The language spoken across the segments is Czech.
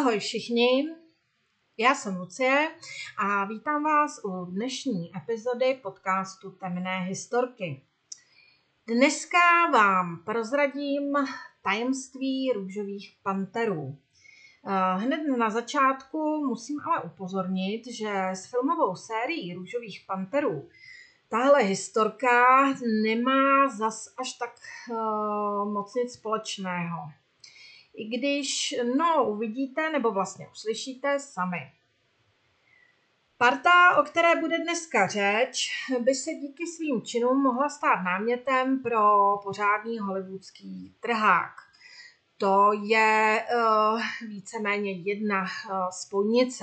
Ahoj všichni, já jsem Lucie a vítám vás u dnešní epizody podcastu Temné historky. Dneska vám prozradím tajemství růžových panterů. Hned na začátku musím ale upozornit, že s filmovou sérií růžových panterů tahle historka nemá zas až tak moc nic společného. I když, uvidíte nebo vlastně uslyšíte sami. Parta, o které bude dneska řeč, by se díky svým činům mohla stát námětem pro pořádný hollywoodský trhák. To je víceméně jedna spojnice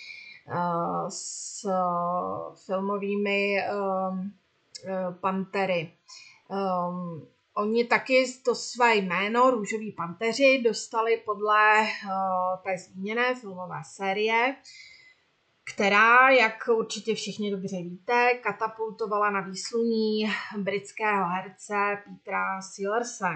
s filmovými pantery. Oni taky to své jméno Růžoví panteři dostali podle té zmíněné filmové série, která, jak určitě všichni dobře víte, katapultovala na výsluní britského herce Petera Sellerse.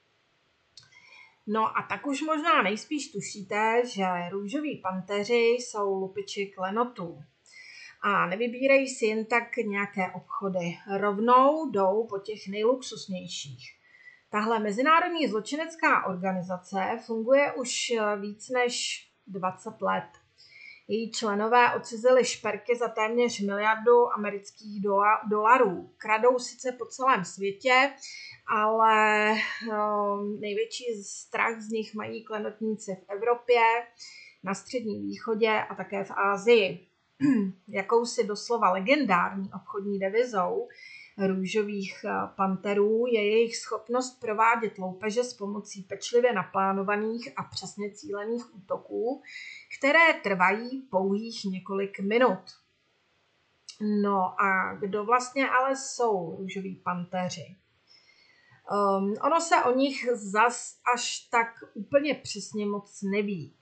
No a tak už možná nejspíš tušíte, že růžoví panteři jsou lupiči klenotů. A nevybírají si jen tak nějaké obchody. Rovnou jdou po těch nejluxusnějších. Tahle mezinárodní zločinecká organizace funguje už víc než 20 let. Její členové odcizili šperky za téměř miliardu amerických dolarů. Kradou sice po celém světě, ale největší strach z nich mají klenotníci v Evropě, na Středním východě a také v Asii. Jakousi doslova legendární obchodní devizou růžových panterů je jejich schopnost provádět loupeže s pomocí pečlivě naplánovaných a přesně cílených útoků, které trvají pouhých několik minut. No a kdo vlastně ale jsou růžoví panteři? Ono se o nich zas až tak úplně přesně moc neví.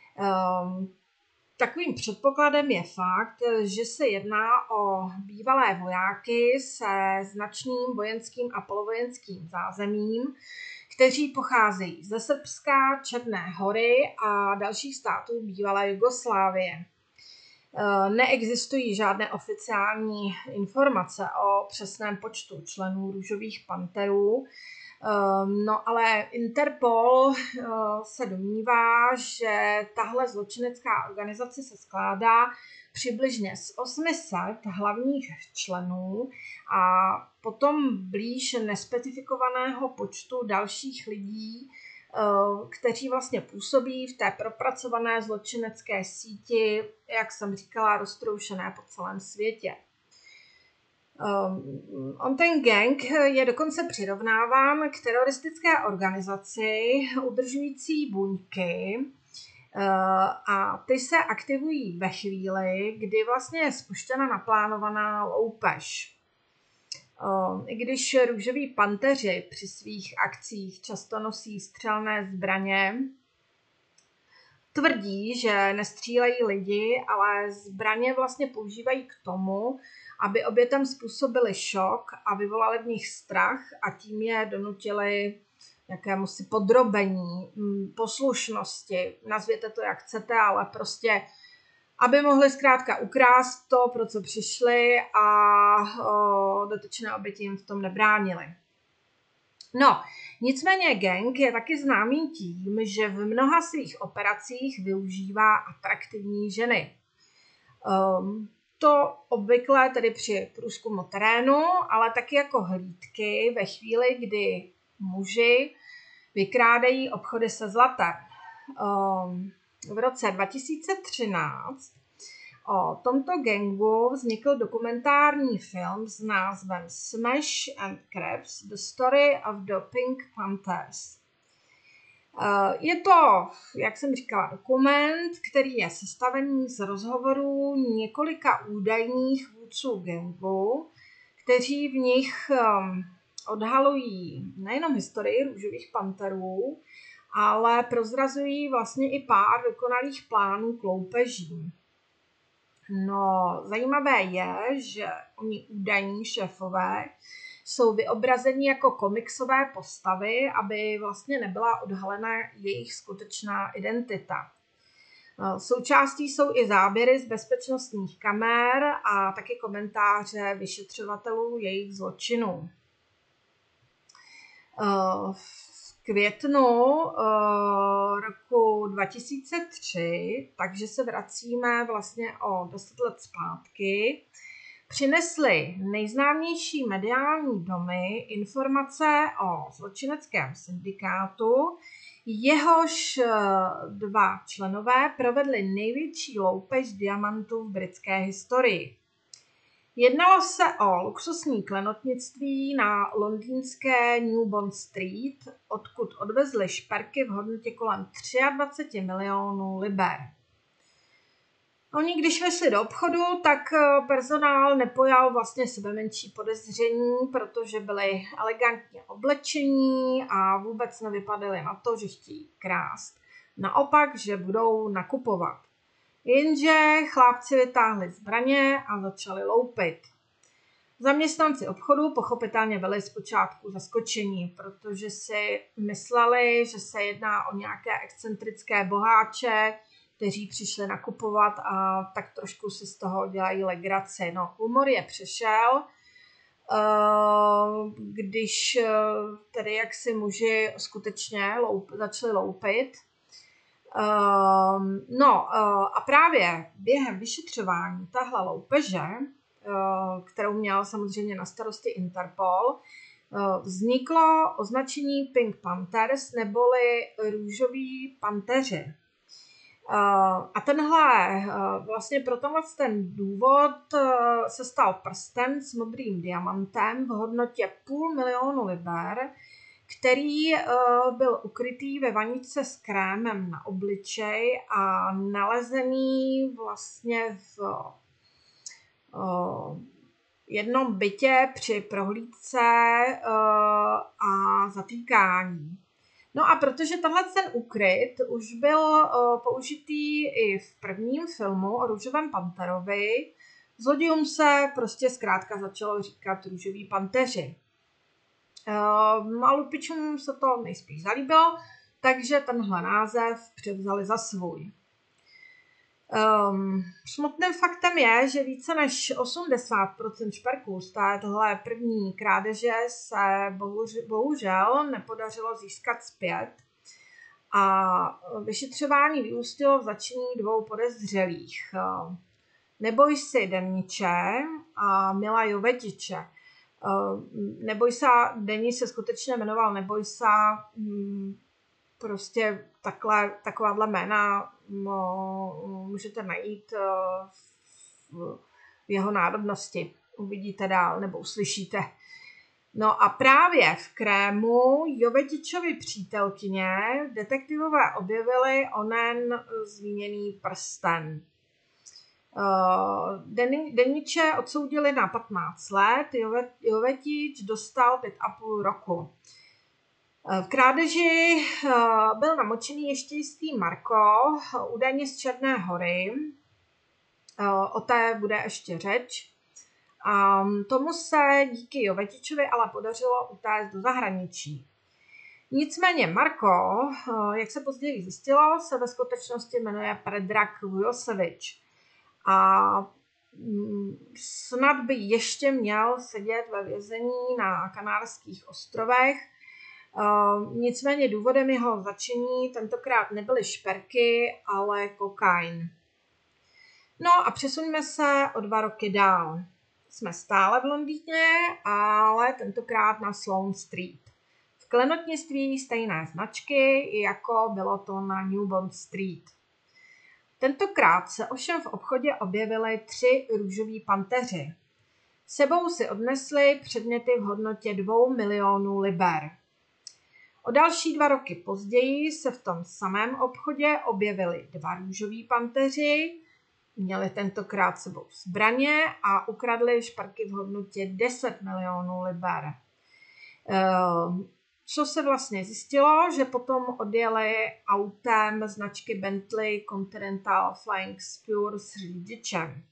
Takovým předpokladem je fakt, že se jedná o bývalé vojáky se značným vojenským a polovojenským zázemím, kteří pocházejí ze Srbska, Černé Hory a dalších států bývalé Jugoslávie. Neexistují žádné oficiální informace o přesném počtu členů růžových panterů, ale Interpol se domnívá, že tahle zločinecká organizace se skládá přibližně z 800 hlavních členů a potom blíž nespecifikovaného počtu dalších lidí, kteří vlastně působí v té propracované zločinecké síti, jak jsem říkala, roztroušené po celém světě. Ten gang je dokonce přirovnáván k teroristické organizaci udržující buňky a ty se aktivují ve chvíli, kdy vlastně je spuštěna naplánovaná loupež. I když růžoví panteři při svých akcích často nosí střelné zbraně, tvrdí, že nestřílejí lidi, ale zbraně vlastně používají k tomu, aby obětem způsobili šok a vyvolali v nich strach a tím je donutili jakémusi podrobení, poslušnosti, nazvěte to jak chcete, ale prostě, aby mohli zkrátka ukrást to, pro co přišli a dotyčné oběti jim v tom nebránili. No, nicméně gang je taky známý tím, že v mnoha svých operacích využívá atraktivní ženy. To obvykle tedy při průzkumu terénu, ale taky jako hlídky ve chvíli, kdy muži vykrádají obchody se zlatem. V roce 2013 o tomto gangu vznikl dokumentární film s názvem Smash and Crabs: The Story of the Pink Panthers. Je to, jak jsem říkala, dokument, který je sestavený z rozhovorů několika údajných vůdců gangu, kteří v nich odhalují nejenom historii růžových panterů, ale prozrazují vlastně i pár dokonalých plánů k loupežím. No, zajímavé je, že oni údajní šéfové jsou vyobrazeni jako komiksové postavy, aby vlastně nebyla odhalena jejich skutečná identita. Součástí jsou i záběry z bezpečnostních kamer a taky komentáře vyšetřovatelů jejich zločinů. V květnu roku 2003, takže se vracíme vlastně o 10 let zpátky, přinesly nejznámější mediální domy informace o zločineckém syndikátu, jehož dva členové provedli největší loupež diamantů v britské historii. Jednalo se o luxusní klenotnictví na londýnské New Bond Street, odkud odvezli šperky v hodnotě kolem 23 milionů liber. Oni, když vešli do obchodu, tak personál nepojal vlastně sebemenší podezření, protože byli elegantně oblečení a vůbec nevypadali na to, že chtějí krást. Naopak, že budou nakupovat. Jenže chlápci vytáhli zbraně a začali loupit. Zaměstnanci obchodu pochopitelně byli zpočátku zaskočení, protože si mysleli, že se jedná o nějaké excentrické boháče, kteří přišli nakupovat a tak trošku si z toho dělají legraci. No, humor je přešel, když tedy jaksi muži skutečně začali loupit. A právě během vyšetřování tahle loupeže, kterou měl samozřejmě na starosti Interpol, vzniklo označení Pink Panthers neboli růžoví panteři. A vlastně pro tenhle ten důvod se stal prsten s modrým diamantem v hodnotě 500 000 liber, který byl ukrytý ve vaničce s krémem na obličej a nalezený vlastně v jednom bytě při prohlídce a zatýkání. No a protože tenhle ten úkryt už byl použitý i v prvním filmu o růžovém panterovi, zlodějům se prostě zkrátka začalo říkat růžoví panteři. A lupičům se to nejspíš zalíbilo, takže tenhle název převzali za svůj. Smutným faktem je, že více než 80% šperků z téhle první krádeže se bohužel nepodařilo získat zpět a vyšetřování vyústilo v zatčení 2 podezřelých. Neboj si Deniče a Mila Jovetiče. Denis se skutečně jmenoval Nebojsa, prostě takováhle jména můžete najít v jeho národnosti. Uvidíte dál nebo uslyšíte. No a právě v krému Jovetičovy přítelkyně detektivové objevili onen zmíněný prsten. Deniče odsoudili na 15 let, Jovetič dostal 5,5 roku. V krádeži byl namočený ještě jistý Marko, údajně z Černé Hory. O té bude ještě řeč. A tomu se díky Jovetičovi ale podařilo utéct do zahraničí. Nicméně Marko, jak se později zjistilo, se ve skutečnosti jmenuje Predrag Vujosevič. A snad by ještě měl sedět ve vězení na Kanárských ostrovech. Nicméně důvodem jeho zatčení tentokrát nebyly šperky, ale kokain. No a přesuňme se o 2 roky dál. Jsme stále v Londýně, ale tentokrát na Sloane Street. V klenotnictví stejné značky, jako bylo to na New Bond Street. Tentokrát se ovšem v obchodě objevily 3 růžoví panteři. Sebou si odnesli předměty v hodnotě 2 milionů liber. O další 2 roky později se v tom samém obchodě objevili 2 růžoví panteři, měli tentokrát sebou zbraně a ukradli šperky v hodnotě 10 milionů liber. Co se vlastně zjistilo, že potom odjeli autem značky Bentley Continental Flying Spur s řidičem.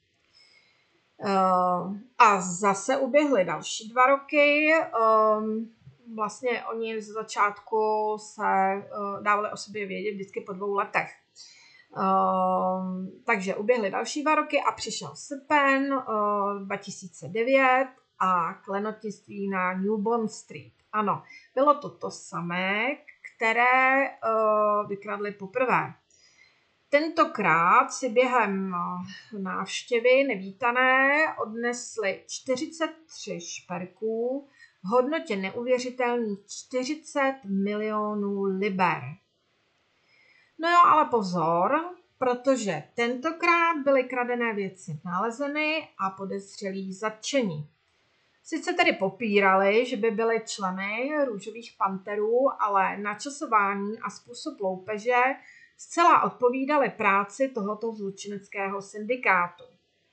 A zase uběhly další 2 roky. Vlastně oni z začátku se dávali o sobě vědět vždycky po 2 letech. Takže uběhly další 2 roky a přišel srpen 2009 a klenotnictví na New Bond Street. Ano, bylo to samé, které vykradli poprvé. Tentokrát si během návštěvy nevítané odnesli 43 šperků v hodnotě neuvěřitelných 40 milionů liber. No jo, ale pozor, protože tentokrát byly kradené věci nalezeny a podezřelí zatčení. Sice tedy popírali, že by byli členy Růžových panterů, ale načasování a způsob loupeže zcela odpovídaly práci tohoto zločineckého syndikátu.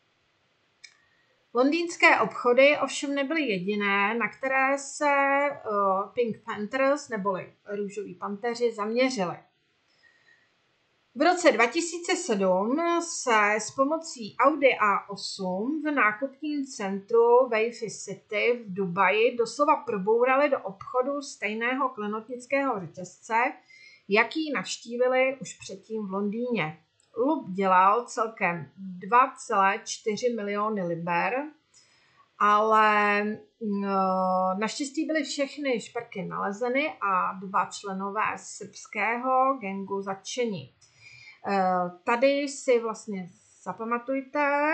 Londýnské obchody ovšem nebyly jediné, na které se Pink Panthers neboli Růžoví panteři zaměřili. V roce 2007 se s pomocí Audi A8 v nákupním centru Wavy City v Dubaji doslova probourali do obchodu stejného klenotnického řetězce, jaký navštívili už předtím v Londýně. Lup dělal celkem 2,4 miliony liber, ale naštěstí byly všechny šperky nalezeny a 2 členové srbského gangu zatčeni. Tady si vlastně zapamatujte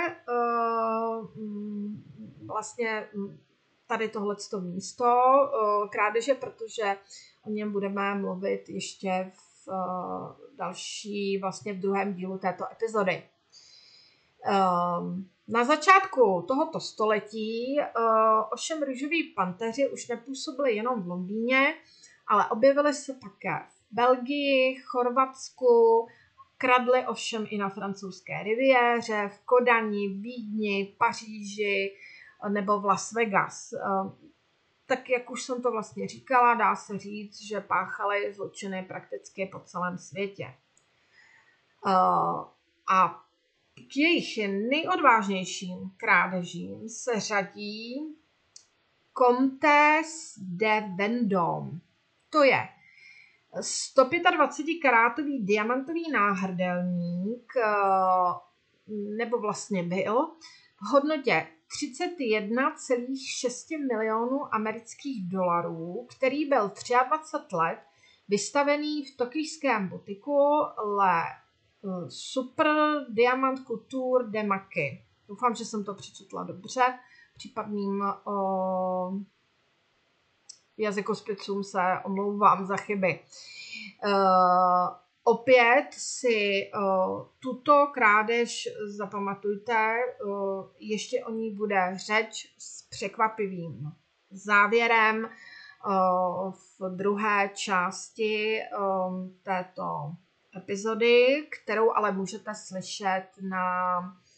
vlastně tady tohleto místo krádeže, protože o něm budeme mluvit ještě v v druhém dílu této epizody. Na začátku tohoto století ovšem Růžoví panteři už nepůsobili jenom v Londýně, ale objevili se také v Belgii, Chorvatsku, kradli ovšem i na francouzské riviéře, v Kodani, Vídni, Paříži nebo v Las Vegas. Tak jak už jsem to vlastně říkala, dá se říct, že páchali zločiny prakticky po celém světě. A k jejich nejodvážnějším krádežím se řadí Comtesse de Vendôme. To je 125 karátový diamantový náhrdelník, nebo vlastně byl, v hodnotě 31,6 milionů amerických dolarů, který byl 23 let vystavený v tokijském butiku Le Super Diamant Couture de Maki. Doufám, že jsem to přečetla dobře. Případným jazykospědcům se omlouvám za chyby. Opět si tuto krádež zapamatujte, ještě o ní bude řeč s překvapivým závěrem v druhé části této epizody, kterou ale můžete slyšet na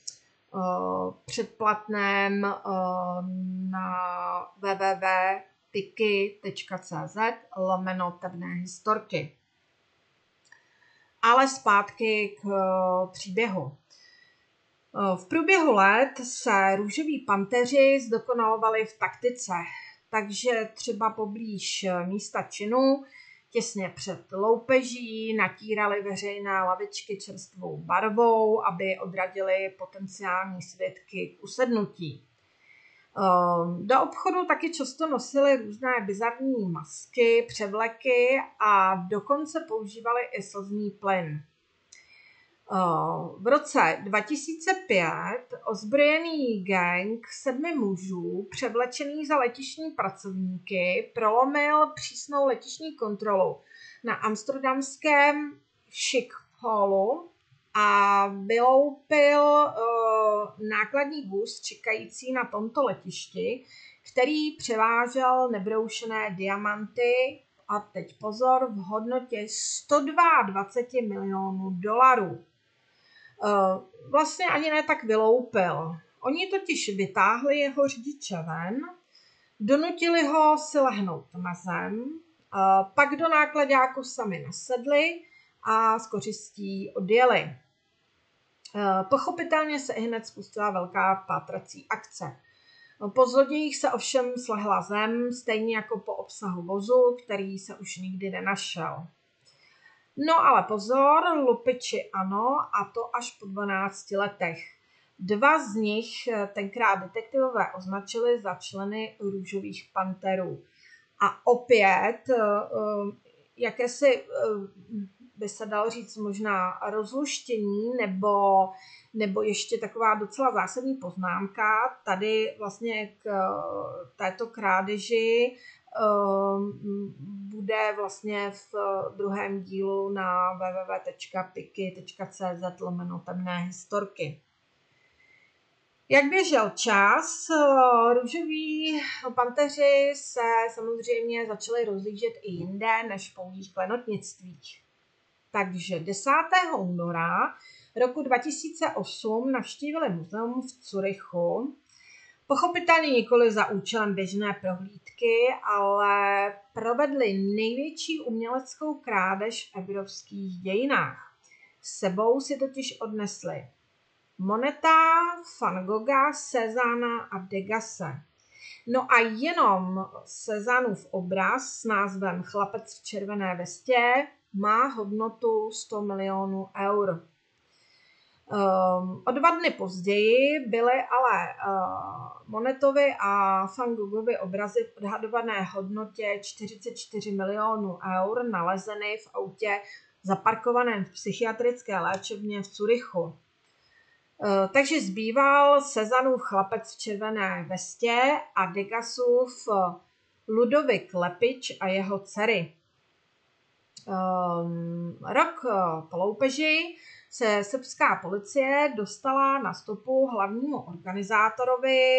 předplatném na www.tiki.cz/temné historky. Ale zpátky k příběhu. V průběhu let se Růžoví panteři zdokonalovali v taktice, takže třeba poblíž místa činu, těsně před loupeží, natírali veřejné lavičky čerstvou barvou, aby odradili potenciální svědky k usednutí. Do obchodu taky často nosili různé bizarní masky, převleky a dokonce používali i slzný plyn. V roce 2005 ozbrojený gang 7 mužů, převlečený za letištní pracovníky, prolomil přísnou letištní kontrolu na amsterdamském Schipholu a vyloupil nákladní vůz čekající na tomto letišti, který převážel nebroušené diamanty a teď pozor, v hodnotě 122 milionů dolarů. Vlastně ani ne tak vyloupil. Oni totiž vytáhli jeho řidiče ven, donutili ho si lehnout na zem, pak do nákladáku sami nasedli a s kořistí odjeli. Pochopitelně se ihned spustila velká pátrací akce. Po zlodějích se ovšem slehla zem, stejně jako po obsahu vozu, který se už nikdy nenašel. No ale pozor, lupiči ano, a to až po 12 letech. 2 z nich tenkrát detektivové označili za členy růžových panterů. A opět, jakési by se dalo říct možná rozluštění nebo ještě taková docela zásadní poznámka. Tady vlastně k této krádeži bude vlastně v druhém dílu na www.piky.cz/temné historky. Jak běžel čas, růžoví panteři se samozřejmě začali rozlížet i jinde než v pouhých klenotnictvích. Takže 10. února roku 2008 navštívili muzeum v Curychu, pochopitelně nikoli za účelem běžné prohlídky, ale provedli největší uměleckou krádež v evropských dějinách. S sebou si totiž odnesli Moneta, Van Gogha, Cézanna a Degase. No a jenom Cézannův obraz s názvem Chlapec v červené vestě má hodnotu 100 milionů eur. O 2 dny později byly ale Monetovy a Van Goghovy obrazy v odhadované hodnotě 44 milionů eur nalezeny v autě zaparkovaném v psychiatrické léčebně v Curychu. Takže zbýval Cézannův Chlapec v červené vestě a Degasův Ludovic Lepič a jeho dcery. Rok po loupeži se srbská policie dostala na stopu hlavnímu organizátorovi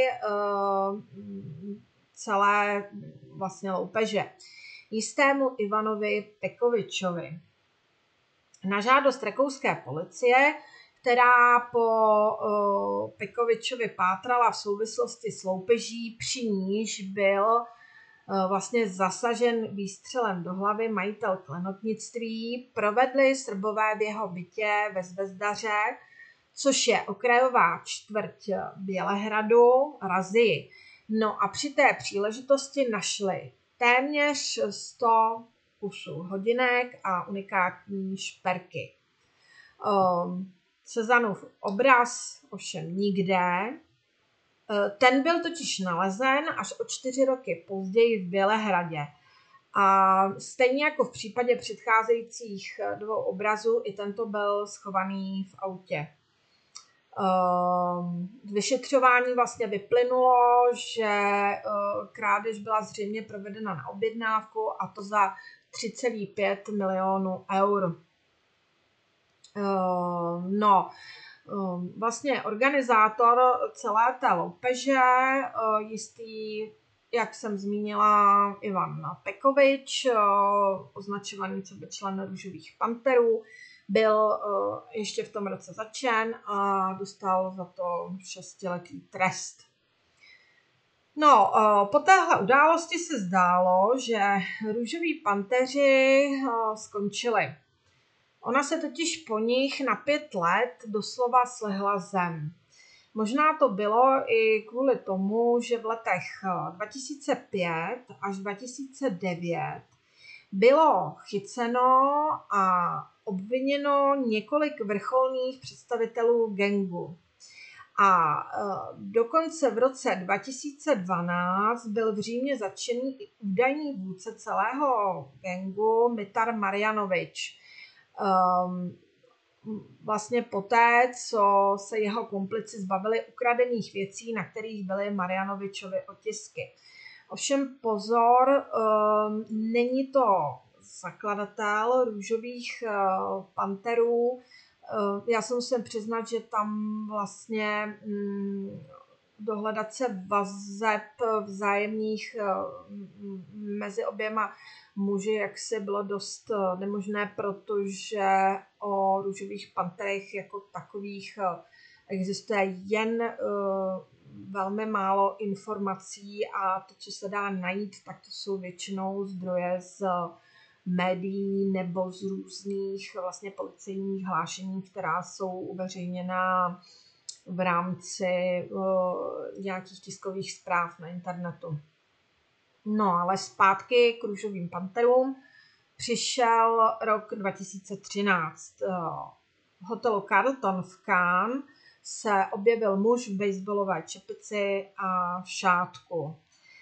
celé vlastně loupeže, jistému Ivanovi Pekovičovi. Na žádost rakouské policie, která po Pekovičovi pátrala v souvislosti s loupeží, při níž byl vlastně zasažen výstřelem do hlavy majitel klenotnictví, provedli Srbové v jeho bytě ve Zvezdaře, což je okrajová čtvrť Bělehradu, razii. No a při té příležitosti našli téměř 100 kusů hodinek a unikátní šperky. Cézannův obraz ovšem nikde. Ten byl totiž nalezen až o 4 roky později v Bělehradě. A stejně jako v případě předcházejících 2 obrazů, i tento byl schovaný v autě. Z vyšetřování vlastně vyplynulo, že krádež byla zřejmě provedena na objednávku, a to za 3,5 milionů eur. Vlastně organizátor celé té loupeže, jistý, jak jsem zmínila, Ivan Pekovič, označovaný coby člen růžových panterů, byl ještě v tom roce zatčen a dostal za to 6letý trest. No, po téhle události se zdálo, že růžoví panteři skončili. Ona se totiž po nich na 5 let doslova slehla zem. Možná to bylo i kvůli tomu, že v letech 2005 až 2009 bylo chyceno a obviněno několik vrcholných představitelů gangu. A dokonce v roce 2012 byl v Římě zatčený i údajný vůdce celého gangu Mitar Marjanovič. Vlastně poté, co se jeho komplici zbavili ukradených věcí, na kterých byly Marjanovičovy otisky. Ovšem pozor, není to zakladatel růžových panterů. Já se musím přiznat, že tam vlastně dohledat se vazeb vzájemných mezi oběma muži jaksi bylo dost nemožné, protože o růžových panterech jako takových existuje jen velmi málo informací a to, co se dá najít, tak to jsou většinou zdroje z médií nebo z různých vlastně policejních hlášení, která jsou uveřejněna v rámci nějakých tiskových zpráv na internetu. No, ale zpátky k růžovým panterům. přišel rok 2013. V hotelu Carlton v Cannes se objevil muž v baseballové čepici a v šátku.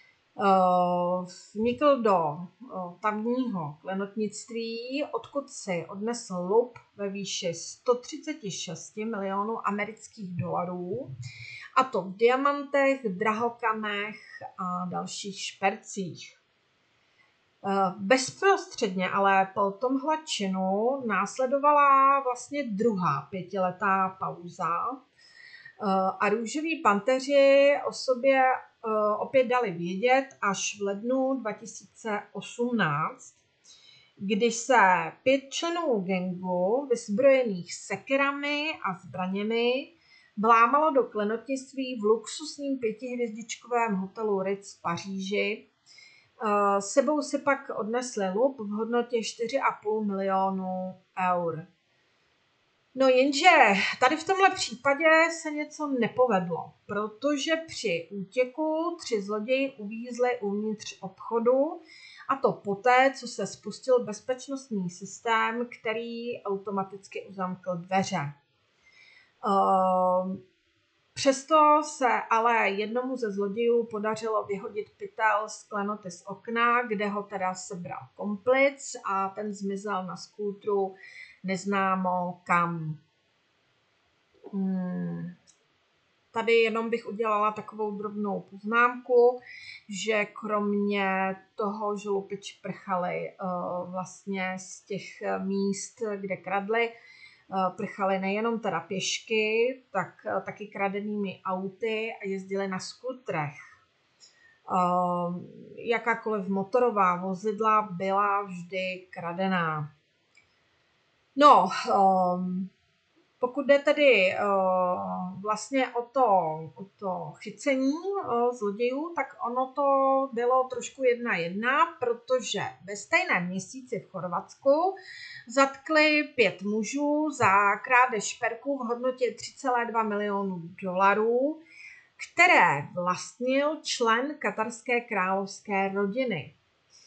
Vnikl do tamního klenotnictví, odkud si odnesl lup ve výši 136 milionů amerických dolarů, a to v diamantech, drahokamech a dalších špercích. Bezprostředně ale po tomhle činu následovala vlastně druhá 5letá pauza a růžoví panteři o sobě opět dali vědět až v lednu 2018, když se 5 členů gangu vyzbrojených sekerami a zbraněmi vlámalo do klenotnictví v luxusním 5hvězdičkovém hotelu Ritz v Paříži. Sebou si pak odnesli lup v hodnotě 4,5 milionu eur. No jenže tady v tomhle případě se něco nepovedlo, protože při útěku 3 zloději uvízli uvnitř obchodu, a to poté, co se spustil bezpečnostní systém, který automaticky uzamkl dveře. Přesto se ale jednomu ze zlodějů podařilo vyhodit pytel z klenoty z okna, kde ho teda sebral komplic a ten zmizel na skútru neznámo kam. Tady jenom bych udělala takovou drobnou poznámku, že kromě toho, že lupiči prchali vlastně z těch míst, kde kradli, prchali nejenom teda pěšky, tak taky kradenými auty a jezdili na skutrech. Jakákoliv motorová vozidla byla vždy kradená. No, pokud jde tedy vlastně o to chycení zlodějů, tak ono to bylo trošku 1:1, protože ve stejném měsíci v Chorvatsku zatkli 5 mužů za krádež šperků v hodnotě 3,2 milionů dolarů, které vlastnil člen katarské královské rodiny.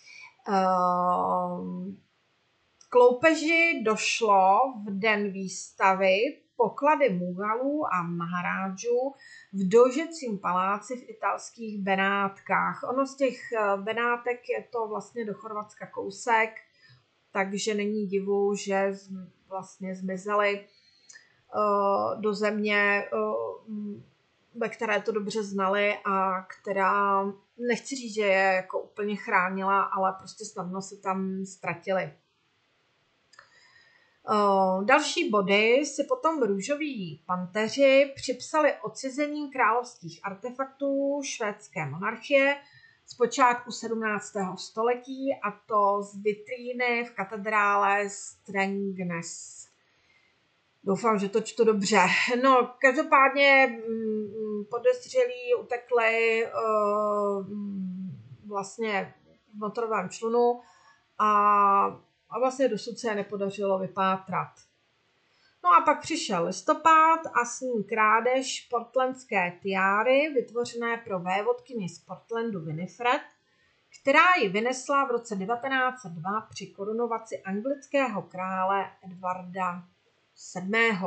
K loupeži došlo v den výstavy poklady Mughalů a Maharádžů v Dožecím paláci v italských Benátkách. Ono z těch Benátek je to vlastně do Chorvatska kousek, takže není divu, že vlastně zmizeli do země, ve které to dobře znali a která, nechci říct, že je jako úplně chránila, ale prostě snadno se tam ztratili. Další body si potom růžoví panteři připsali odcizení královských artefaktů švédské monarchie z počátku 17. století, a to z vitríny v katedrále Strängnäs. Doufám, že to čtu dobře. No, každopádně podezřelí utekli vlastně v motorovém člunu a vlastně dosud se je nepodařilo vypátrat. No a pak přišel listopad a s ním krádež portlandské tiáry, vytvořené pro vévodkyni z Portlandu Winifred, která ji vynesla v roce 1902 při korunovaci anglického krále Edvarda VII.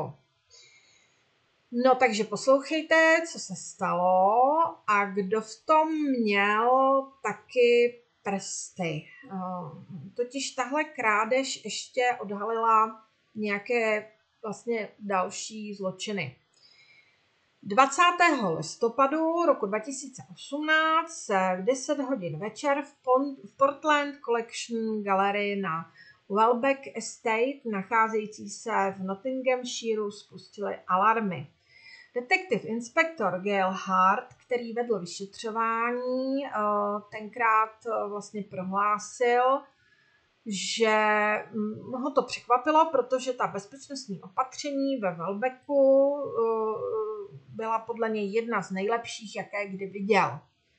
No takže poslouchejte, co se stalo a kdo v tom měl taky prsty. Totiž tahle krádež ještě odhalila nějaké vlastně další zločiny. 20. listopadu roku 2018 v 10 hodin večer v Portland Collection Gallery na Welbeck Estate, nacházející se v Nottinghamshireu, spustily alarmy. Detektiv inspektor Gail Hart, který vedl vyšetřování, tenkrát vlastně prohlásil, že ho to překvapilo, protože ta bezpečnostní opatření ve Welbecku byla podle něj jedna z nejlepších, jaké kdy viděl.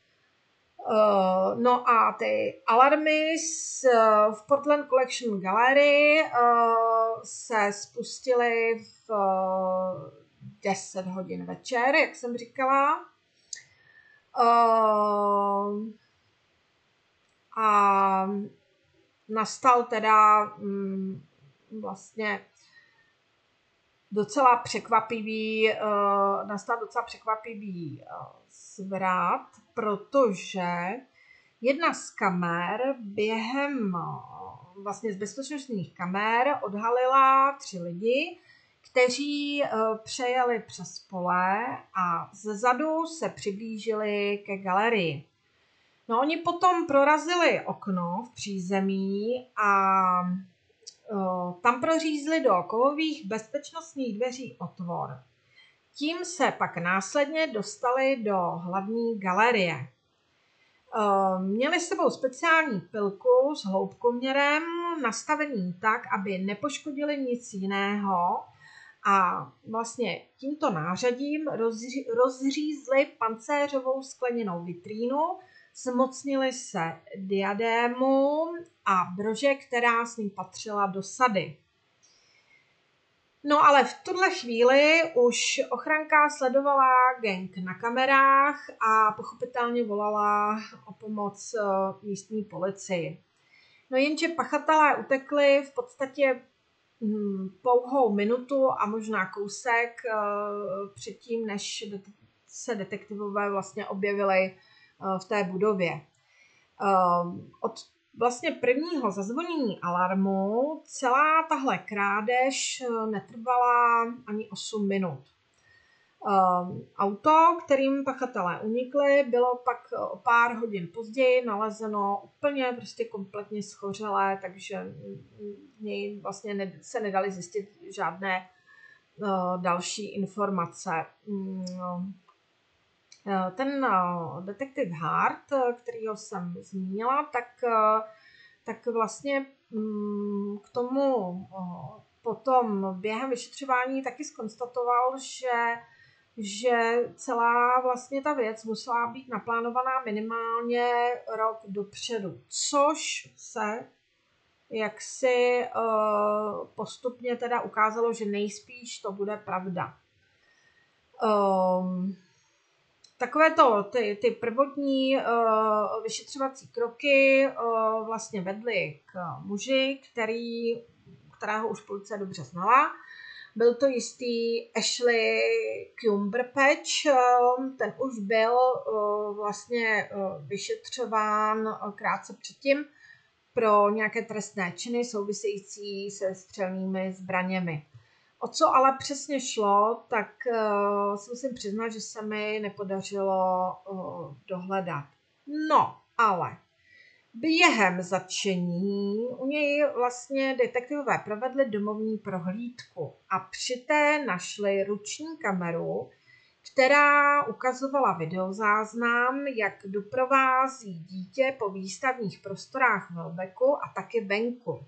No a ty alarmy v Portland Collection Gallery se spustily v 10 hodin večer, jak jsem říkala. A nastal teda vlastně docela překvapivý zvrat, protože jedna z kamer vlastně z bezpečnostních kamer odhalila 3 lidi, kteří přejeli přes pole a zezadu se přiblížili ke galerii. No, oni potom prorazili okno v přízemí a tam prořízli do kovových bezpečnostních dveří otvor. Tím se pak následně dostali do hlavní galerie. Měli s sebou speciální pilku s hloubkoměrem nastavený tak, aby nepoškodili nic jiného a vlastně tímto nářadím rozřízli pancéřovou skleněnou vitrínu, zmocnili se diadému a brože, která s ním patřila do sady. No ale v tuhle chvíli už ochranka sledovala gang na kamerách a pochopitelně volala o pomoc místní policii. No jenže pachatelé utekli v podstatě pouhou minutu a možná kousek předtím, než se detektivové vlastně objevili v té budově. Od vlastně prvního zazvonění alarmu celá tahle krádež netrvala ani 8 minut. Auto, kterým pachatelé unikli, bylo pak o pár hodin později nalezeno úplně prostě kompletně schořelé, takže v něj vlastně se nedaly zjistit žádné další informace. Ten detektiv Hart, kterýho jsem zmínila, tak vlastně k tomu potom během vyšetřování taky zkonstatoval, že celá vlastně ta věc musela být naplánovaná minimálně rok dopředu, což se jaksi postupně teda ukázalo, že nejspíš to bude pravda. Takové ty prvotní vyšetřovací kroky vlastně vedly k muži, kterého už policie dobře znala. Byl to jistý Ashley Cumberpatch, ten už byl vlastně vyšetřován krátce předtím pro nějaké trestné činy související se střelnými zbraněmi. O co ale přesně šlo, tak si musím přiznat, že se mi nepodařilo dohledat. No, ale během zatčení u něj vlastně detektivové provedli domovní prohlídku a při té našli ruční kameru, která ukazovala videozáznam, jak doprovází dítě po výstavních prostorách Welbecku a taky venku.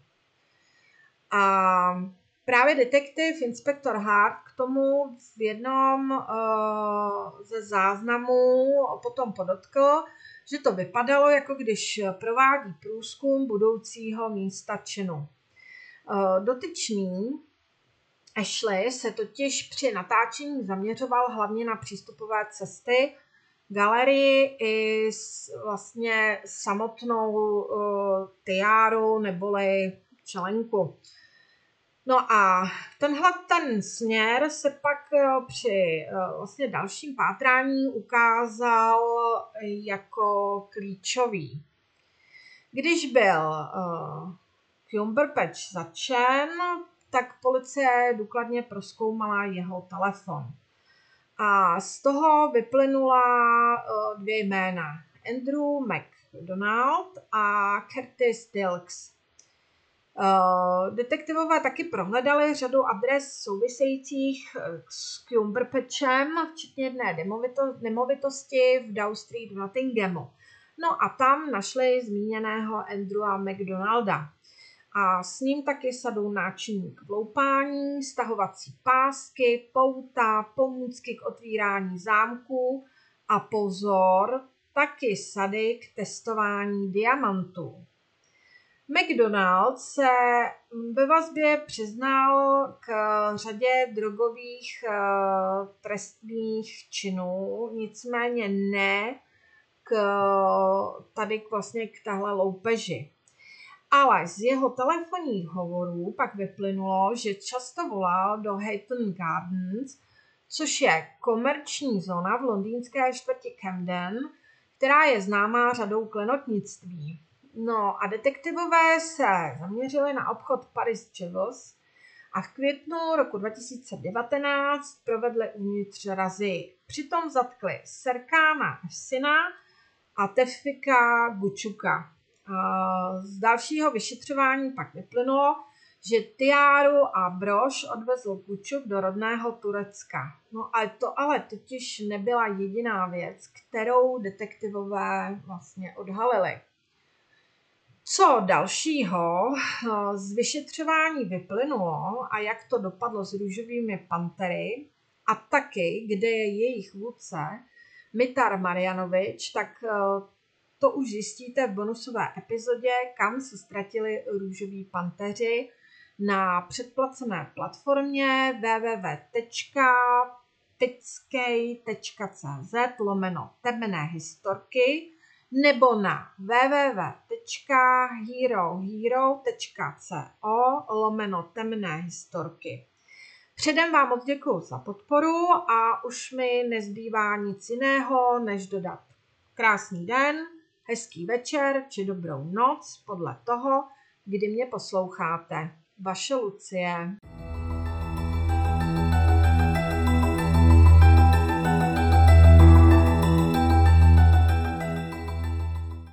A právě detektiv inspektor Hart k tomu v jednom ze záznamů potom podotkl, že to vypadalo, jako když provádí průzkum budoucího místa činu. Dotyčný Ashley se totiž při natáčení zaměřoval hlavně na přístupové cesty, galerii i vlastně samotnou tiáru neboli čelenku. No a ten směr se pak při vlastně dalším pátrání ukázal jako klíčový. Když byl Cumberpatch zatčen, tak policie důkladně prozkoumala jeho telefon. A z toho vyplynula 2 jména. Andrew McDonald a Curtis Dilks. Detektivové taky prohledali řadu adres souvisejících s Cumberpatchem, včetně jedné nemovitosti v Dow Street v Nottinghamu. No a tam našli zmíněného Andrewa McDonalda. A s ním taky sadu náčiní k vloupání, stahovací pásky, pouta, pomůcky k otvírání zámků a pozor, taky sady k testování diamantů. McDonald se ve vazbě přiznal k řadě drogových trestných činů, nicméně ne k tahle loupeži. Ale z jeho telefonních hovorů pak vyplynulo, že často volal do Hayton Gardens, což je komerční zóna v londýnské čtvrti Camden, která je známá řadou klenotnictví. No a detektivové se zaměřili na obchod Paris Jewels a v květnu roku 2019 provedli uvnitř razy. Přitom zatkli Serkána Efsina a Tevfika Gučuka. Z dalšího vyšetřování pak vyplynulo, že tiáru a brož odvezl Gučuk do rodného Turecka. No a to ale totiž nebyla jediná věc, kterou detektivové vlastně odhalili. Co dalšího z vyšetřování vyplynulo a jak to dopadlo s růžovými pantery a taky, kde je jejich vůdce Mitar Marjanovič, tak to už zjistíte v bonusové epizodě, kam se ztratili růžoví panteři na předplacené platformě www.titskej.cz/temné historky nebo na www.herohero.co/temné historky. Předem vám moc děkuju za podporu a už mi nezbývá nic jiného, než dodat krásný den, hezký večer či dobrou noc podle toho, kdy mě posloucháte. Vaše Lucie.